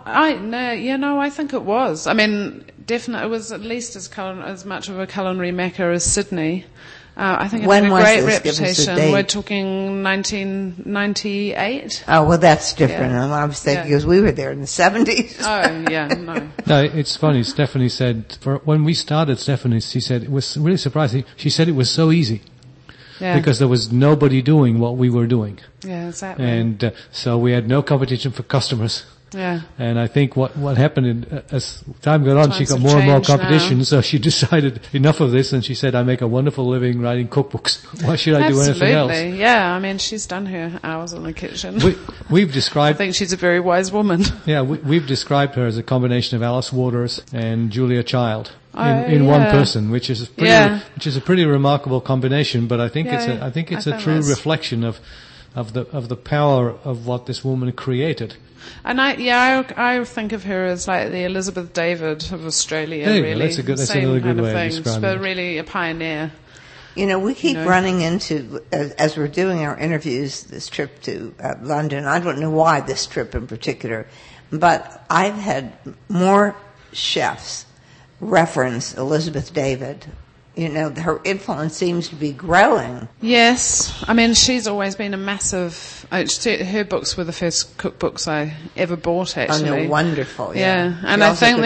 I think it was. I mean, definitely, it was at least as much of a culinary mecca as Sydney. I think it had a great reputation. We're talking 1998. Oh, well, that's different. Yeah. I was thinking because we were there in the 70s. Oh, yeah, no. No, it's funny. Stephanie said, when we started Stephanie, she said it was really surprising. She said it was so easy. Yeah. Because there was nobody doing what we were doing. Yeah, exactly. And so we had no competition for customers. Yeah. And I think what happened as time got on, she got more and more competition, so she decided enough of this, and she said, I make a wonderful living writing cookbooks. Why should I do anything else? Absolutely, yeah. I mean, she's done her hours in the kitchen. We've described... I think she's a very wise woman. Yeah, we've described her as a combination of Alice Waters and Julia Child. In one person, which is a pretty remarkable combination, but I think it's a true reflection of the power of what this woman created. And I think of her as like the Elizabeth David of Australia, really. That's another good way of describing it. But really a pioneer. You know, we keep running into, as we're doing our interviews, this trip to London. I don't know why this trip in particular, but I've had more chefs reference Elizabeth David. You know, her influence seems to be growing. Yes. I mean, she's always been a massive... her books were the first cookbooks I ever bought, actually. Oh, no, wonderful. Yeah. And I think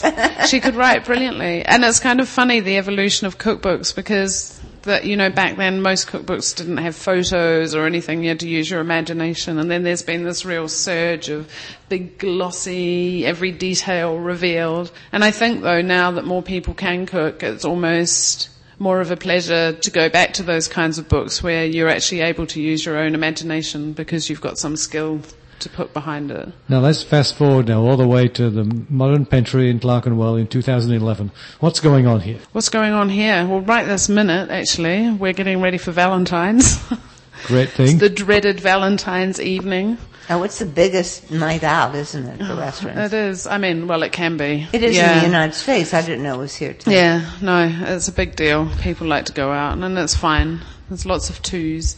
she could write brilliantly. And it's kind of funny, the evolution of cookbooks, because... back then most cookbooks didn't have photos or anything. You had to use your imagination. And then there's been this real surge of big, glossy, every detail revealed. And I think, though, now that more people can cook, it's almost more of a pleasure to go back to those kinds of books where you're actually able to use your own imagination because you've got some skill to put behind it. Now let's fast forward now all the way to the Modern Pantry in Clerkenwell in 2011. What's going on here? What's going on here? Well, right this minute, actually, we're getting ready for Valentine's. Great thing. It's the dreaded Valentine's evening. Oh, it's the biggest night out, isn't it, for restaurants? It is. I mean, well, it can be. It is in the United States. I didn't know it was here too. Yeah, no, it's a big deal. People like to go out, and it's fine. There's lots of twos.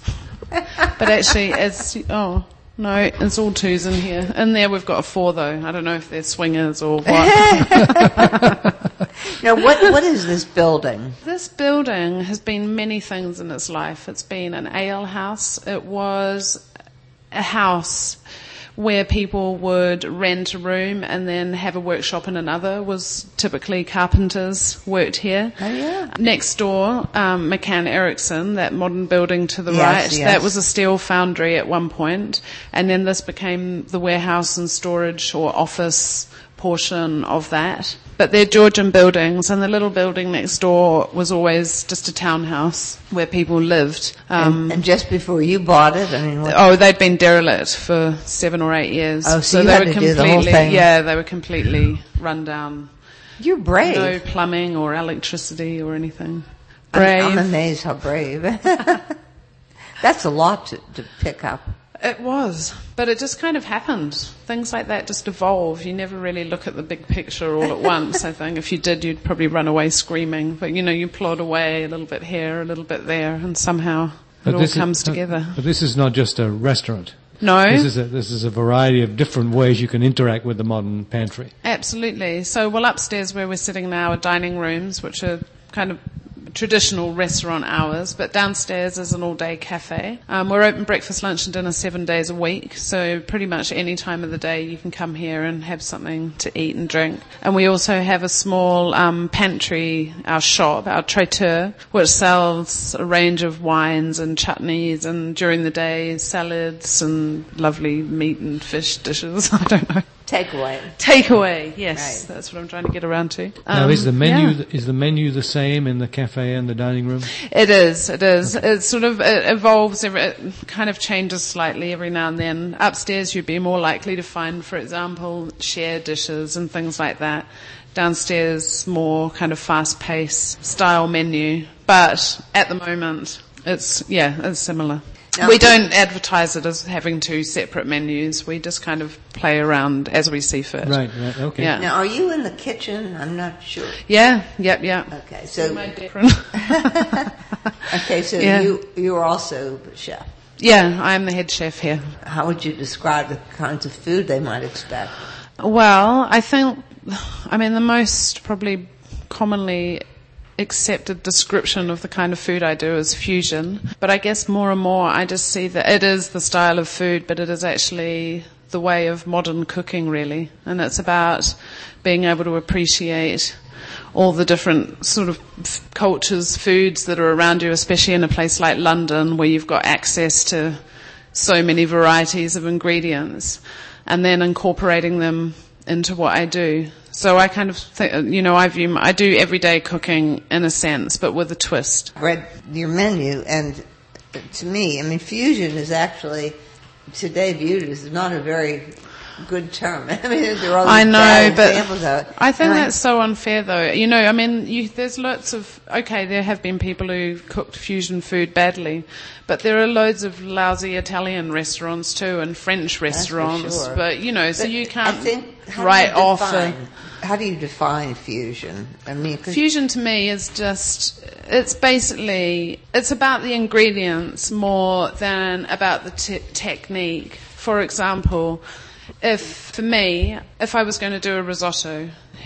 But actually, no, it's all twos in here. In there we've got a 4 though. I don't know if they're swingers or what. Now, what is this building? This building has been many things in its life. It's been an ale house. It was a house where people would rent a room and then have a workshop in another. Was typically carpenters worked here. Oh, yeah. Next door, McCann Erickson, that modern building to the right, that was a steel foundry at one point, and then this became the warehouse and storage or office portion of that. But they're Georgian buildings, and the little building next door was always just a townhouse where people lived. And just before you bought it, they'd been derelict for 7 or 8 years. Oh, so you had to do the whole thing. Yeah, they were completely run down. You're brave. No plumbing or electricity or anything. Brave. I'm amazed how brave. That's a lot to pick up. It was, but it just kind of happened. Things like that just evolve. You never really look at the big picture all at once, I think. If you did, you'd probably run away screaming. But, you plod away a little bit here, a little bit there, and somehow it all comes together. But this is not just a restaurant. No. This is a variety of different ways you can interact with the Modern Pantry. Absolutely. So, upstairs where we're sitting now are dining rooms, which are kind of traditional restaurant hours, but downstairs is an all-day cafe. We're open breakfast, lunch and dinner 7 days a week, so pretty much any time of the day you can come here and have something to eat and drink. And we also have a small pantry, our shop, our traiteur, which sells a range of wines and chutneys, and during the day salads and lovely meat and fish dishes. I don't know. Takeaway, yes, Right. that's what I'm trying to get around to. Now, is the menu yeah. is the menu the same in the cafe and the dining room? It is. It sort of it evolves. It kind of changes slightly every now and then. Upstairs, you'd be more likely to find, for example, shared dishes and things like that. Downstairs, more kind of fast-paced style menu. But at the moment, it's similar. Now, we don't advertise it as having two separate menus. We just kind of play around as we see fit. Right, okay. Yeah. Now, are you in the kitchen? I'm not sure. Yeah. Okay, so Yeah. you're also the chef. Yeah, I'm the head chef here. How would you describe the kinds of food they might expect? Well, the most probably commonly accepted description of the kind of food I do is fusion. But I guess more and more I just see that it is the style of food, but it is actually the way of modern cooking, really. And it's about being able to appreciate all the different sort of cultures, foods that are around you, especially in a place like London where you've got access to so many varieties of ingredients, and then incorporating them into what I do. So I kind of think, I do everyday cooking in a sense, but with a twist. I read your menu, and to me, fusion is actually today viewed as not a very good term. There are all these bad examples of it. I think that's so unfair, though. There's lots of, there have been people who cooked fusion food badly, but there are loads of lousy Italian restaurants too, and French restaurants. Sure. But so you can't write off. How do you define fusion? Fusion to me is just, it's about the ingredients more than about the technique. For example, if I was going to do a risotto,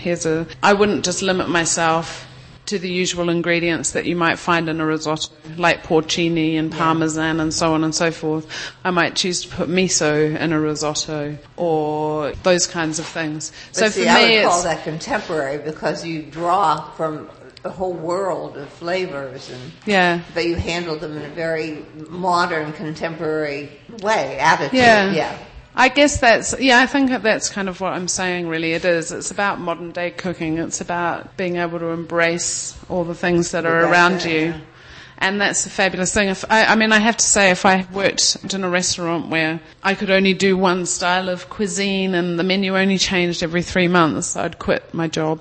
I wouldn't just limit myself to the usual ingredients that you might find in a risotto, like porcini and parmesan and so on and so forth. I might choose to put miso in a risotto or those kinds of things. But I would call that contemporary because you draw from a whole world of flavors, but you handle them in a very modern, contemporary way, attitude. Yeah. I guess I think that's kind of what I'm saying, really. It's about modern day cooking. It's about being able to embrace all the things that are around you. Yeah. And that's a fabulous thing. I have to say, if I worked in a restaurant where I could only do one style of cuisine and the menu only changed every 3 months, I'd quit my job.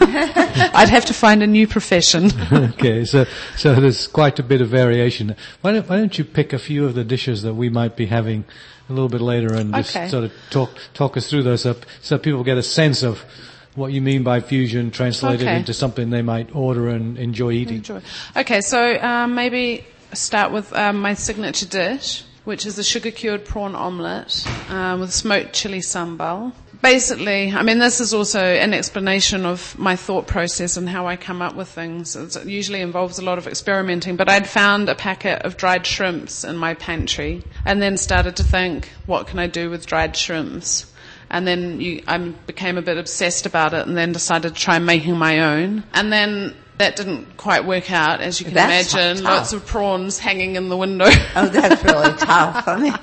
I'd have to find a new profession. Okay, so there's quite a bit of variation. Why don't you pick a few of the dishes that we might be having a little bit later and just sort of talk us through those so people get a sense of what you mean by fusion translated into something they might order and enjoy eating. Okay, so maybe start with my signature dish, which is a sugar-cured prawn omelette with smoked chili sambal. Basically, this is also an explanation of my thought process and how I come up with things. It usually involves a lot of experimenting, but I'd found a packet of dried shrimps in my pantry and then started to think, what can I do with dried shrimps? And then I became a bit obsessed about it and then decided to try making my own. And then that didn't quite work out, as you can imagine. Tough. Lots of prawns hanging in the window. Oh, that's really tough.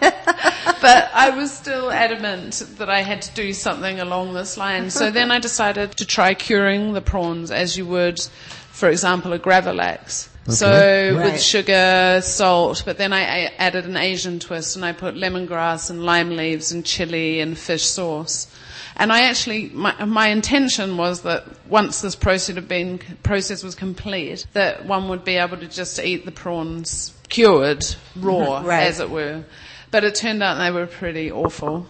But I was still adamant that I had to do something along this line. So then I decided to try curing the prawns as you would, for example, a gravlax. So with sugar, salt, but then I added an Asian twist and I put lemongrass and lime leaves and chili and fish sauce. And I actually, my intention was that once this process was complete, that one would be able to just eat the prawns cured, raw, as it were. But it turned out they were pretty awful.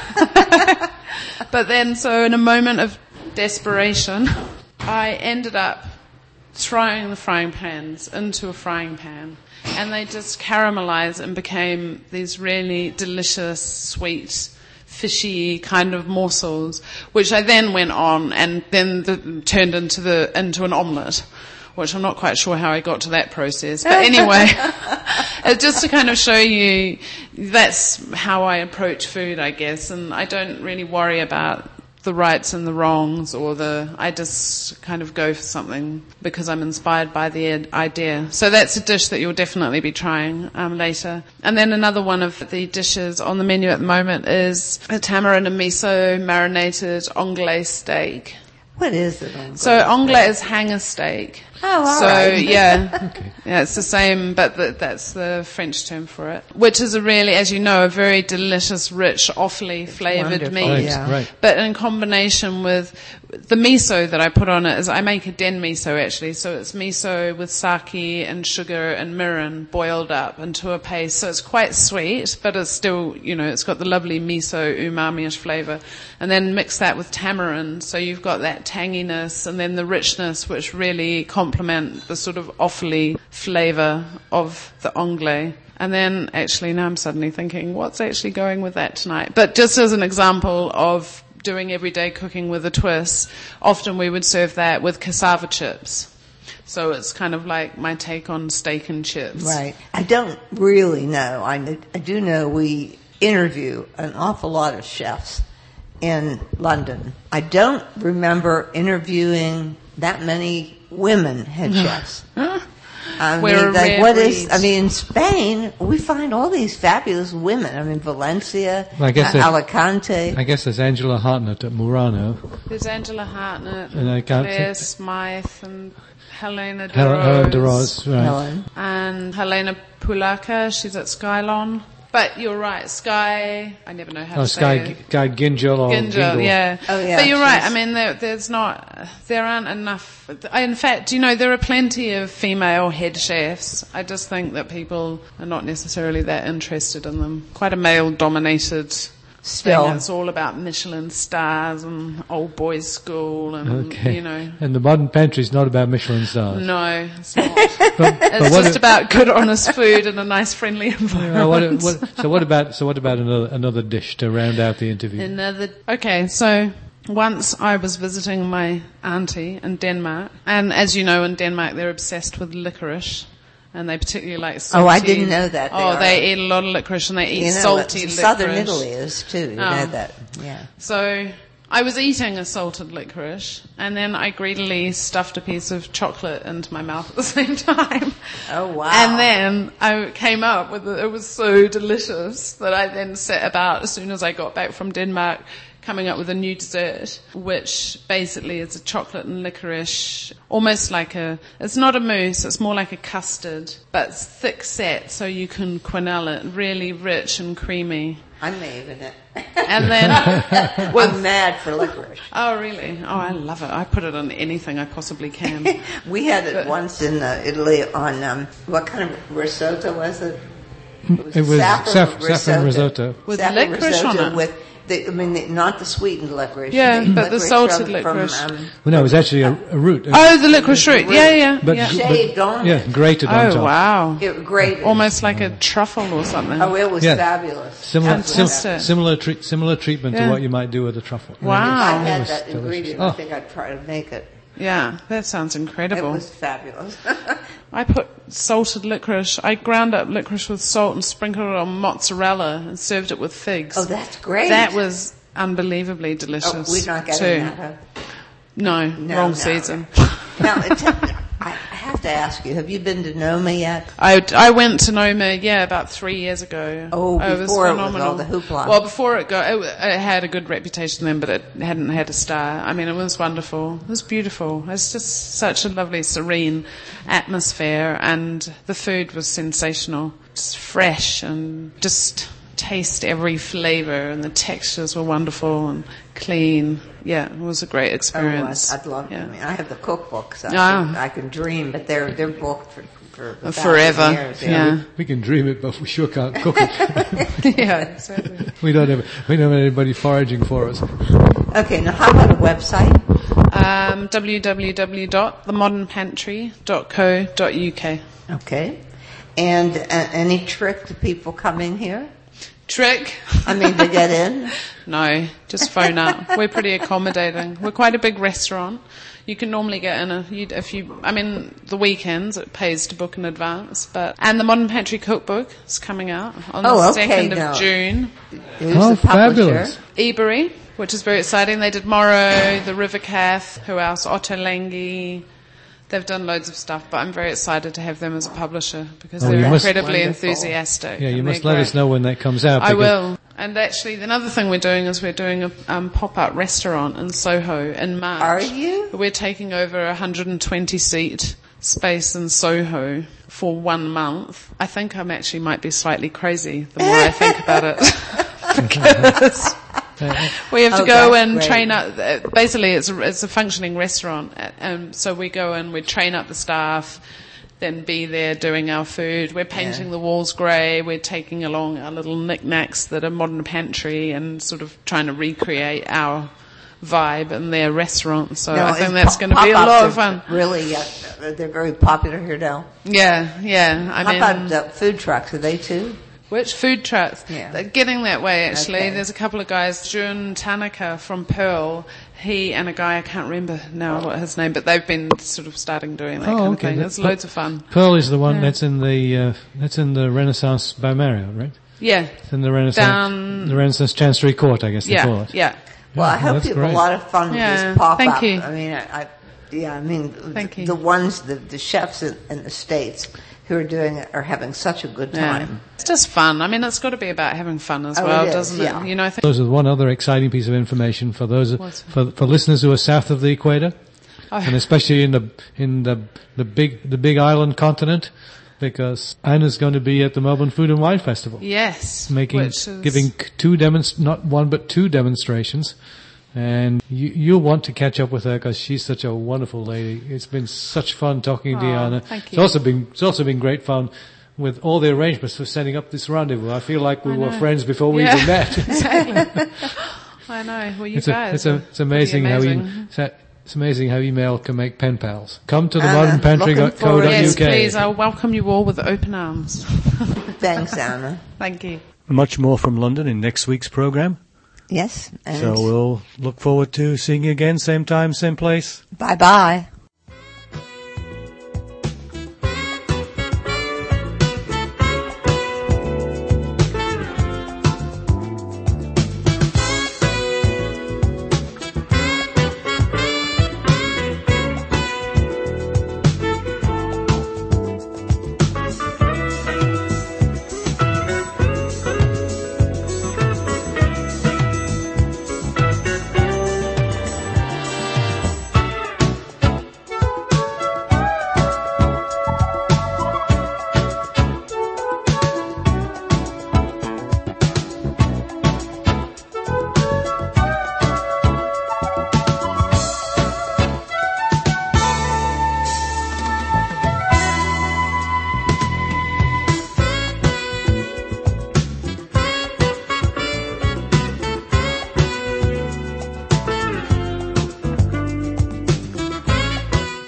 But then, so in a moment of desperation, I ended up throwing the frying pans into a frying pan, and they just caramelized and became these really delicious, sweet, fishy kind of morsels, which I then went on and then turned into an omelette, which I'm not quite sure how I got to that process. But anyway, just to kind of show you that's how I approach food, I guess, and I don't really worry about the rights and the wrongs, or I just kind of go for something because I'm inspired by the idea. So that's a dish that you'll definitely be trying later. And then another one of the dishes on the menu at the moment is a tamarind and miso marinated anglais steak. What is it? So anglais is hanger steak. Oh, all so right. yeah, yeah, it's the same, but that's the French term for it, which is a really, as you know, a very delicious, rich, awfully flavored wonderful, meat. yeah. Right. But in combination with the miso that I put on it, is I make a den miso actually. So it's miso with sake and sugar and mirin boiled up into a paste. So it's quite sweet, but it's still, it's got the lovely miso umami-ish flavor. And then mix that with tamarind. So you've got that tanginess and then the richness, which really complement the sort of awfully flavor of the anglais. And then actually now I'm suddenly thinking, what's actually going with that tonight? But just as an example of doing everyday cooking with a twist, often we would serve that with cassava chips. So it's kind of like my take on steak and chips. Right. I don't really know. I do know we interview an awful lot of chefs in London. I don't remember interviewing that many women head chefs. In Spain, we find all these fabulous women. Valencia, Alicante. I guess there's Angela Hartnett at Murano. There's Angela Hartnett, And I can't Claire think- Smythe, and Helena de Helen de Rose. Rose, right. Helen. And Helena Pulaka, she's at Skylon. But you're right, Sky, I never know how to say it. Guy Gingell or Gingell, Gingle. yeah. Oh, yeah, But you're right, she's- there aren't enough. In fact, there are plenty of female head chefs. I just think that people are not necessarily that interested in them. Quite a male-dominated Still. thing. It's all about Michelin stars and old boys school and, And the modern pantry is not about Michelin stars. No, it's not. But It's what just about good, honest food and a nice, friendly environment. So what about another dish to round out the interview? Okay, so once I was visiting my auntie in Denmark, and as you know, in Denmark they're obsessed with licorice, and they particularly like salty. Oh, I didn't know that. They eat a lot of licorice, and they eat salty licorice. Southern Italy is too. You know that. Yeah. So I was eating a salted licorice, and then I greedily stuffed a piece of chocolate into my mouth at the same time. Oh, wow. And then I came up with it was so delicious that I then set about, as soon as I got back from Denmark, coming up with a new dessert, which basically is a chocolate and licorice, almost like it's not a mousse, it's more like a custard, but it's thick set, so you can quenelle it, really rich and creamy. I'm maving it. And then I'm mad for licorice. Oh, really? Oh, I love it. I put it on anything I possibly can. We had it once in Italy on, what kind of risotto was it? It was saffron risotto. With Saffron licorice risotto on it? With not the sweetened licorice. Yeah, but the salted from, licorice. Well, no, it was actually a root. Oh, the licorice root. Yeah. Shaved on it. Yeah, grated on top. Oh, wow. It grated. Almost like a truffle or something. Oh, it was Yeah. fabulous. Fantastic. Similar treatment to Yeah. what you might do with a truffle. I Wow. had was that delicious. ingredient. Oh. I think I'd try to make it. Yeah, that sounds It incredible. was fabulous. I put salted licorice. I ground up licorice with salt and sprinkled it on mozzarella and served it with figs. Oh, that's great. That was unbelievably delicious. Oh, we're not getting too. that. Huh? No, wrong no. season. Now, I have to ask you, have you been to Noma yet? I went to Noma, about 3 years ago. Oh, it was before it was phenomenal. all the hoopla. Well, before it had a good reputation then, but it hadn't had a star. I mean, it was wonderful. It was beautiful. It's just such a lovely, serene atmosphere, and the food was sensational. Just fresh and just taste every flavor, and the textures were wonderful and clean. Yeah, it was a great experience. Oh, I'd love to. Yeah. I mean, I have the cookbook, so Ah. I can dream, but they're booked for a thousand Forever. years, Yeah. We can dream it, but we sure can't cook it. Yeah, exactly. we don't have anybody foraging for us. Okay, now how about a website? www.themodernpantry.co.uk. Okay. And any trick to people coming here? Trick? I mean, to get in? No, just phone up. We're pretty accommodating. We're quite a big restaurant. You can normally get in the weekends it pays to book in advance, and the Modern Pantry Cookbook is coming out on the 2nd of June. Who's Oh, the publisher? fabulous. Ebury. which is very exciting. They did Morrow, the River Calf, who else? Ottolenghi. They've done loads of stuff, but I'm very excited to have them as a publisher because they're incredibly enthusiastic. Yeah, you must let us know when that comes out. I will. And actually, another thing we're doing is we're doing a pop-up restaurant in Soho in March. Are you? We're taking over a 120-seat space in Soho for 1 month. I think I actually might be slightly crazy the more I think about it. Because we have to go and train up. Basically, it's a functioning restaurant, so we go and we train up the staff, then be there doing our food. We're painting the walls grey. We're taking along our little knickknacks that are modern pantry and sort of trying to recreate our vibe in their restaurant. So I think that's going to be a lot of fun. Really, they're very popular here now. Yeah. How about the food trucks? Are they too? Which food trucks? Yeah. They're getting that way, actually. Okay. There's a couple of guys, Jun Tanaka from Pearl, he and a guy, I can't remember now what his name, but they've been sort of starting doing that kind of thing. It's loads of fun. Pearl is the one that's in the Renaissance by Marriott, right? Yeah. It's in the Renaissance, the Renaissance Chancery Court, I guess they call it. Yeah. Well, I hope you have a lot of fun with this pop-up. Thank you. I mean, Thank you. the ones, the chefs in the States who are doing it are having such a good time. It's just fun. I mean, it's got to be about having fun as well, doesn't it? You know, I think Those are one other exciting piece of information for those for listeners who are south of the equator, and especially in the big island continent, because Anna's going to be at the Melbourne Food and Wine Festival. yes, giving not one but two demonstrations. And you'll want to catch up with her because she's such a wonderful lady. It's been such fun talking to Anna. Thank you. It's also been great fun with all the arrangements for setting up this rendezvous. I feel like we were friends before we even met. Exactly. I know. Well, you guys. It's amazing how email can make pen pals. Come to the modernpantry.co.uk. Yes, please. I'll welcome you all with open arms. Thanks, Anna. Thank you. Much more from London in next week's program. Yes. So we'll look forward to seeing you again, same time, same place. Bye-bye.